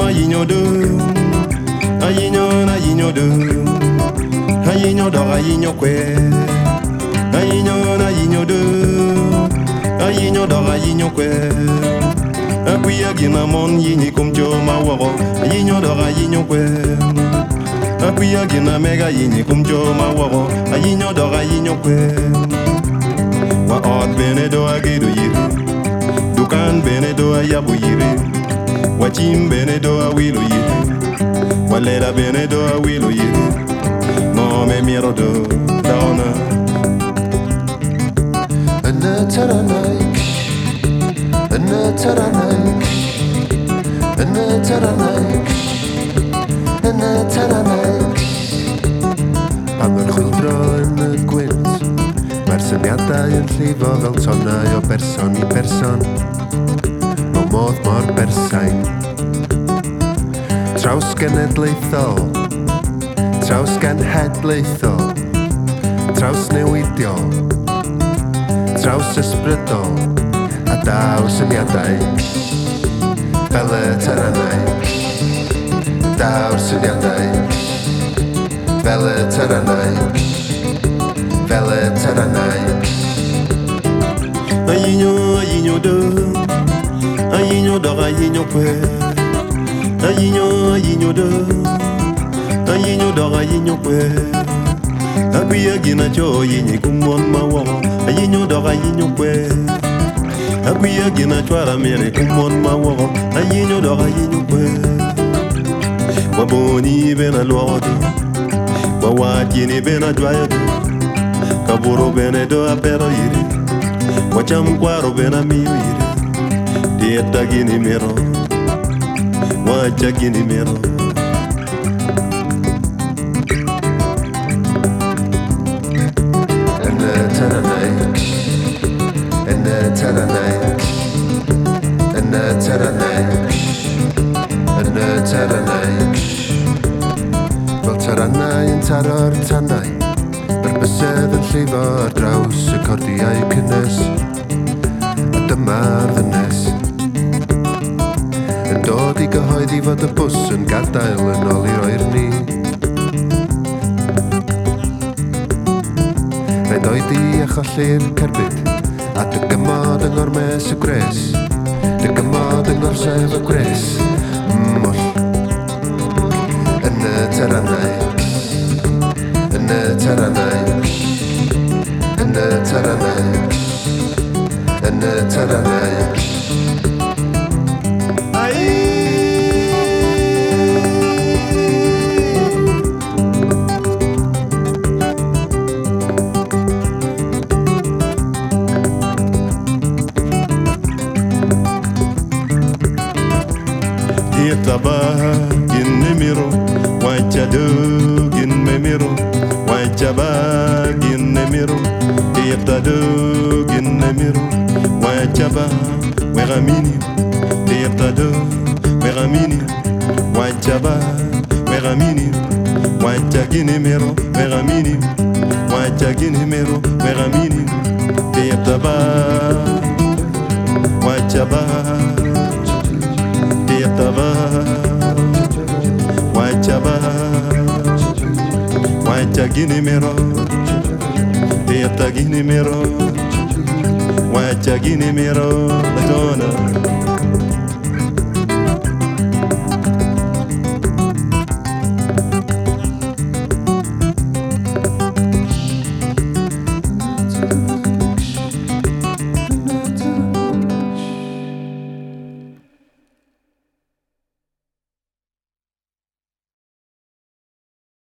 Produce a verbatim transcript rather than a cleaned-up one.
ayinyo do, ayinyo na ayinyo do, ayinyo do ayinyo kwe, ayinyo na ayinyo do, ayinyo do ayinyo kwe. Akuya gina mon yini kumjo maworo, ayinyo do ayinyo kwe. Akuya gina mega yini kumjo maworo, ayinyo do ayinyo kwe. Wa od benedo agido yiri, dukan benedo ayabu yiri. Wachim benedo a wilo yiri, walera benedo a wilo yiri. No me miro do daona. Anna taranaik, anna taranaik, anna taranaik, anna taranaik. Pan mae'r chwildro yn y gwynt, mae'r syniadau yn llifo fel tonnau o berson i berson, o modd mor bersain. Traws genedlaethol, traws genhedlaethol, traws newidiol, traws ysbrydol, a daw syniadau, fel y taranau. Daw syniadau, fel y taranau, fel y taranau. Ayinyo, ayinyo do, ayinyo do, ayinyo kwe. Ayinyo, ayinyo do, ayinyo do, ayinyo kwe. Akuya gina cho yinyi kumon maworo, ayinyo do, ayinyo kwe. Akuya gina chwara mere kumon maworo, ayinyo do, ayinyo kwe. Waboni bena luodo, wawajini bena dwayodo, kaburo bene do apero yiri, wachamkwaro bena miyo yiri, dieta gini miro, wacha gini miro. Enne taranaik, enne taranaik, enne taranaik, enne taranaik. Fel taranau yn taro'r tanau, yr bysedd yn llifo ar draws y cordiau cynnes, a dyma'r ddynes. Yn dod i gyhoeddi fod y bws yn gadael yn ôl i'r oerni. Rhaid oedi a cholli'r cerbyd, a dy gymod yng ngormes y gres, dy gymod yng ngorsef y gres, mmoll. Yn y taranau, yn y taranau, yn y taranau, yn y taranau. Yetaba gin nemiro, wacha do gin memiro, wacha ba gin nemiro, yeta do gin nemiro, wacha ba weramini, yeta do weramini, wacha ba weramini, wacha gin nemiro, weramini, wacha gin nemiro, weramini, yeta ba wacha ba. Yetaba, wachaba, wacha gini mero, yeta gini mero, wacha gini mero, la dona.